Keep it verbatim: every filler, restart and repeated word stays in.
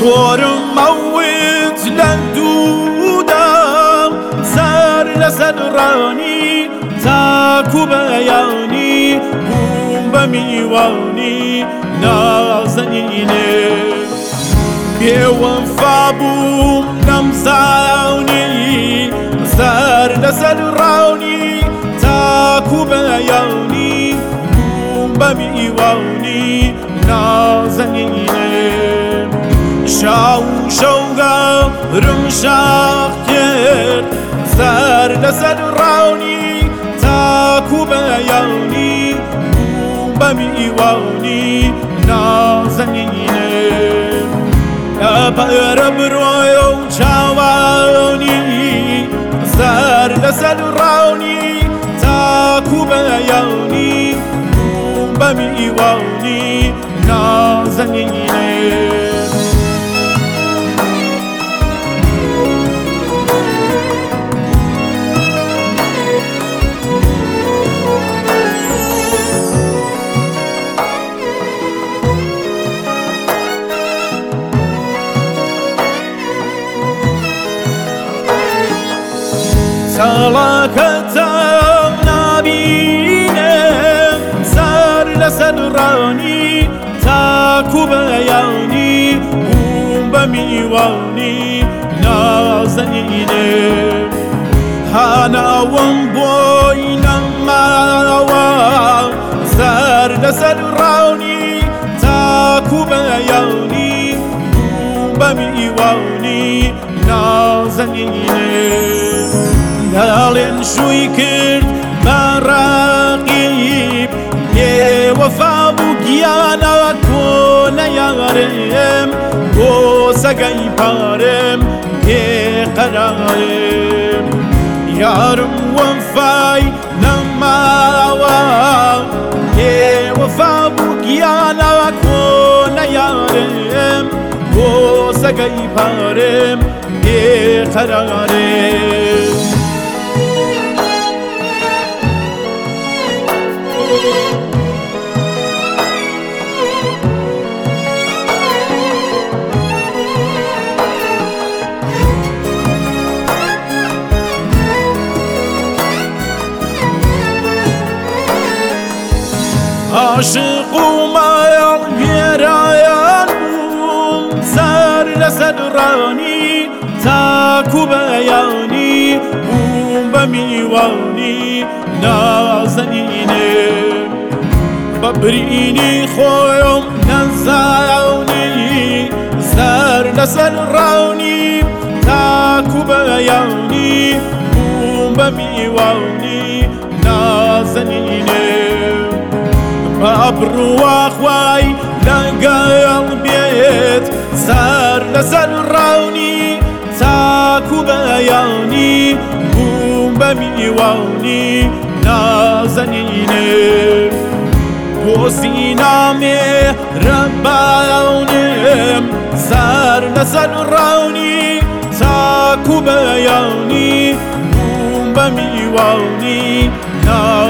زۆرم مەوت لە دوودا سەر لەسەر ڕانی تاکو بەیانی بووم بە میوانی نازەنینێ بێوەفا بووم نەمزانی سەر لەسەر ڕانی تاکو بەیانی بووم بە میوانی نازەنینێ شاو شەوگەڕم شاخ کرد سەر لەسەر ڕانی تاکو بەیانی بووم بە میوانی نازەنینێ لەبەرە برۆیە و چاوانی سەر لەسەر ڕانی تاکو بەیانی بووم بە میوانی نازەنینێ تەڵاکەتەم نابینم سەر لەسەر ڕانی تاکو بەیانی بووم بە میوانی نازەنینێ هاناوم بۆی نەماوە سەر لەسەر ڕانی تاکو بەیانی بووم بە میوانی نازەنینێ داڵێن شووی کرد بەڕاقیب بێوەفا بوو گیانە کۆنە یارم بۆ سەگەی پارم بێقەرارم یارم وەفای نەماوە بێوەفا بوو گیانە کۆنە یارم بۆ سەگەی پارم بێقەرارم عاشق و مایڵ گێرایان بووم سەر لەسەر ڕانی تاکو بەیانی بووم بە میوانی نازەنینێ بە برینی خۆم نەزانی سەر لەسەر ڕانی تاکو بەیانی بووم بە میوانی نازەنینێ بەبڕوا خوای لەگەڵ بێت سەر لەسەر ڕانی تاکو بەیانی بووم بە میوانی نازەنینێ بۆسی نامێ ڕەباونم سەر لەسەر ڕانی تاکو بەیانی بووم بە میوانی نازەنینێ